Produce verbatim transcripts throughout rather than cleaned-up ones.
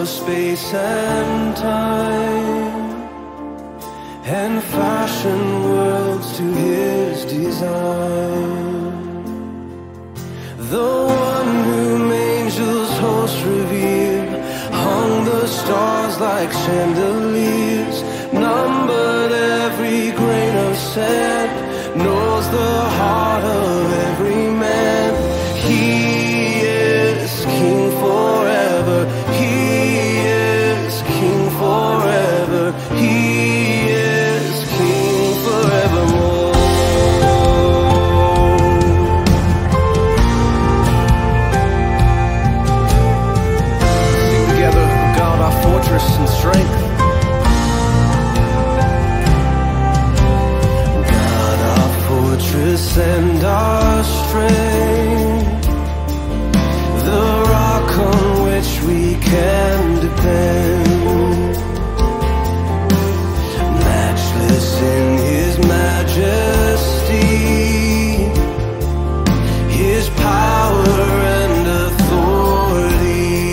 space and time, and fashion worlds to his design. The one whom angels host revere hung the stars like chandeliers, numbered every grain of sand, knows the heart of every man. He is king forever. He is king forever. He is king forevermore. Sing together, God, our fortress and strength. God, our fortress and our strength, the rock on which we can depend, matchless in his majesty, his power and authority,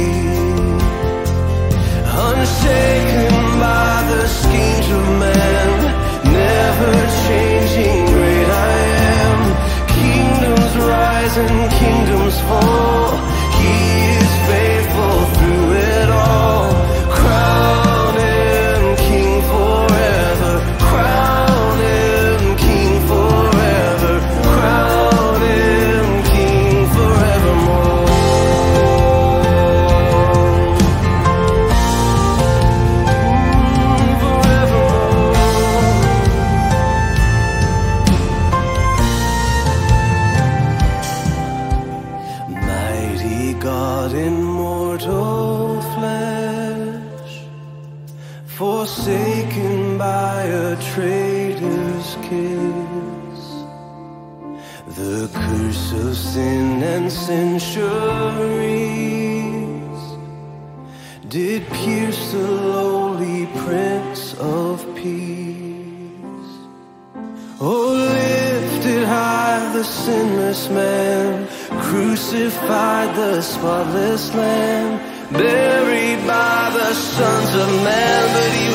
unshaken by the schemes of man, never changing, great I am. Kingdoms rise and kingdoms fall, he is faithful through it all. Crown him king forever, crown him king forever, crown him king forevermore. Mighty God in mortal flesh, forsaken by a traitor's kiss, the curse of sin and centuries did pierce the lowly Prince of Peace. Oh, lifted high the sinless man, crucified the spotless Lamb, buried by the sons of man, but he